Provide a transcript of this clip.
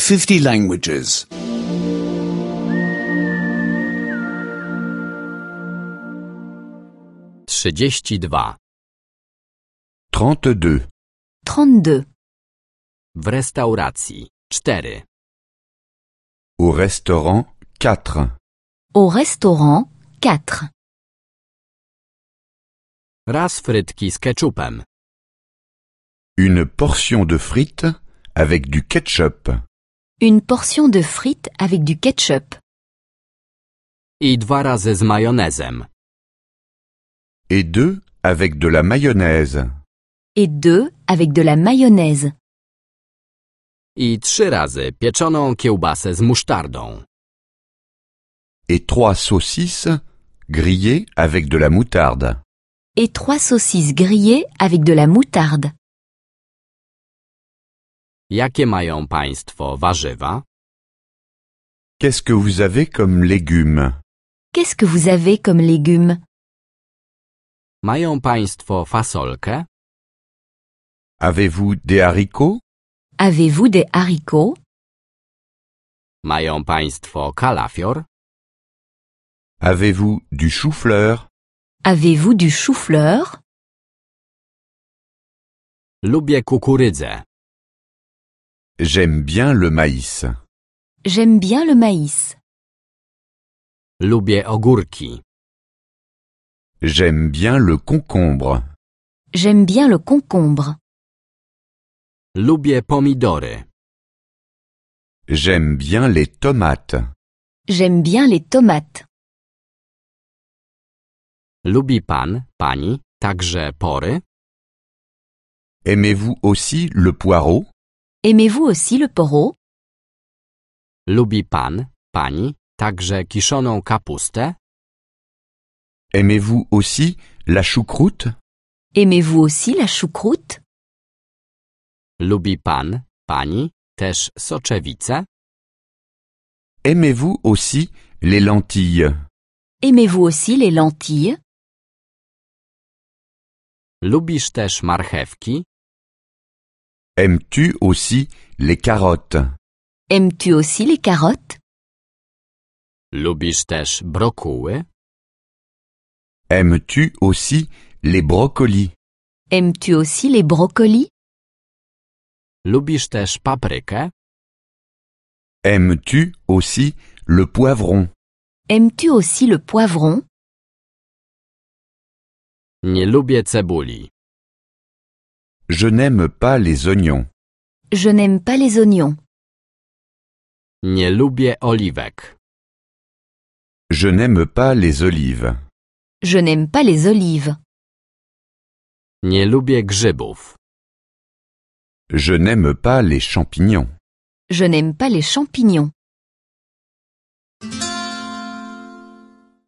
50 languages. 32. 32. 32. W restauracji 4. Au restaurant 4. Au restaurant 4. Raz frytki z keczupem. Une portion de frites avec du ketchup. Une portion de frites avec du ketchup. I 2 razy z majonezem. Et 2 avec de la mayonnaise. Et 2 avec de la mayonnaise. I 3 razy pieczoną kiełbasę z musztardą. Et 3 saucisses grillées avec de la moutarde. Et 3 saucisses grillées avec de la moutarde. Jakie mają państwo warzywa? Qu'est-ce que vous avez comme légumes? Qu'est-ce que vous avez comme légumes? Mają państwo fasolkę? Avez-vous des haricots? Avez-vous des haricots? Mają państwo kalafior? Avez-vous du chou-fleur? Avez-vous du chou-fleur? Lubię kukurydzę. J'aime bien le maïs. J'aime bien le maïs. Lubię ogórki. J'aime bien le concombre. J'aime bien le concombre. Lubię pomidory. J'aime bien les tomates. J'aime bien les tomates. Lubi pan, pani, także pory? Aimez-vous aussi le poireau? Aimez-vous aussi le poireau? Lubi pan, pani, także kiszoną kapustę? Aimez-vous aussi la choucroute? Aimez-vous aussi la choucroute? Lubi pan, pani, też soczewicę? Aimez-vous aussi les lentilles? Aimez-vous aussi les lentilles? Lubisz też marchewki? Aimes-tu aussi les carottes? Aimes-tu aussi les carottes? Lubisz też brokuły? Aimes-tu aussi les brocolis? Aimes-tu aussi les brocolis? Lubisz też paprykę? Aimes-tu aussi le poivron? Aimes-tu aussi le poivron? Nie lubię cebuli. Je n'aime pas les oignons. Je n'aime pas les oignons. Nie lubię oliwek. Je n'aime pas les olives. Je n'aime pas les olives. Nie lubię grzybów. Je n'aime pas les champignons. Je n'aime pas les champignons.